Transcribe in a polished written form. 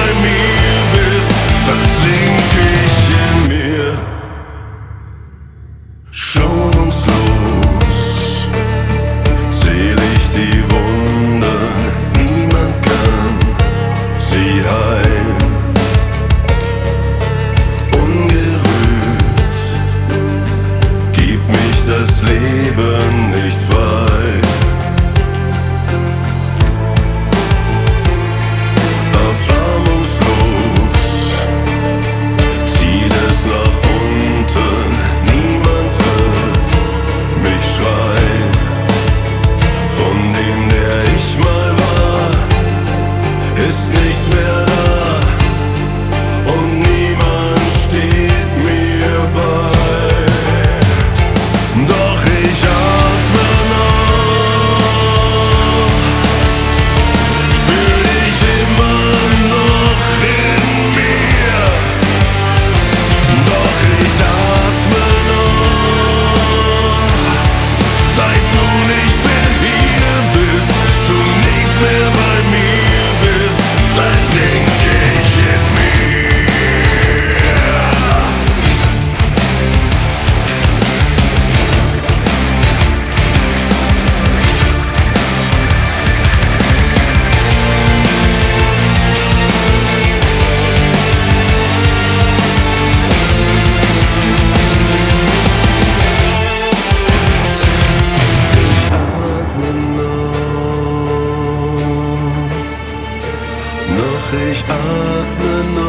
bei mir bist, versink ich in mir. Schonungslos zähl ich die Wunden, niemand kann sie heilen. Ungerührt gibt mich das Leben nicht frei. Erbarmungslos zieht es nach unten, niemand hört mich schreien. Von dem, der ich mal war, ist nichts mehr da. Und niemand steht mir bei. Doch ich atme noch, spür dich immer noch in mir. Doch ich atme noch, seit du nicht mehr hier bist, du nicht mehr bei mir bist, versink ich in mir. Ich atme noch,